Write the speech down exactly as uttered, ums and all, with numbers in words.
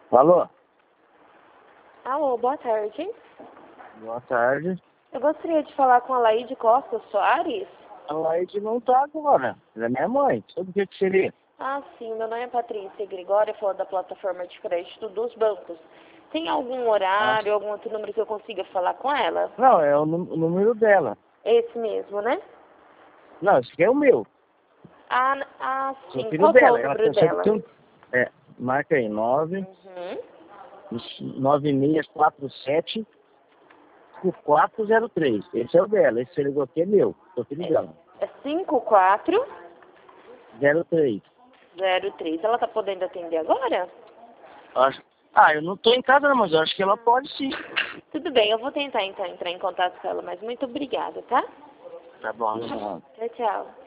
Alô? Alô, boa tarde. Boa tarde. Eu gostaria de falar com a Laide Costa Soares. A Laide não tá agora. Ela é minha mãe. Sobre o que que seria? Ah, sim, meu nome é Patrícia Gregório, eu falo da plataforma de crédito dos bancos. Tem algum Ah. horário, algum outro número que eu consiga falar com ela? Não, é o, nú- o número dela. Esse mesmo, né? Não, esse aqui é o meu. Ah, n- ah Sou sim. filho Qual que é o dela. Ela número consegue dela? ter um... É, marca aí, nove Uhum. nove seis quatro sete quatro zero três. Esse é o dela. Esse ligou aqui é meu. Sou filho dela. É cinco quatro zero três. zero três. Ela tá podendo atender agora? Acho... Ah, eu não tô em casa não, mas eu acho que ela pode sim. Tudo bem, eu vou tentar então entrar em contato com ela, mas muito obrigada, tá? Tá bom. Tchau, tchau.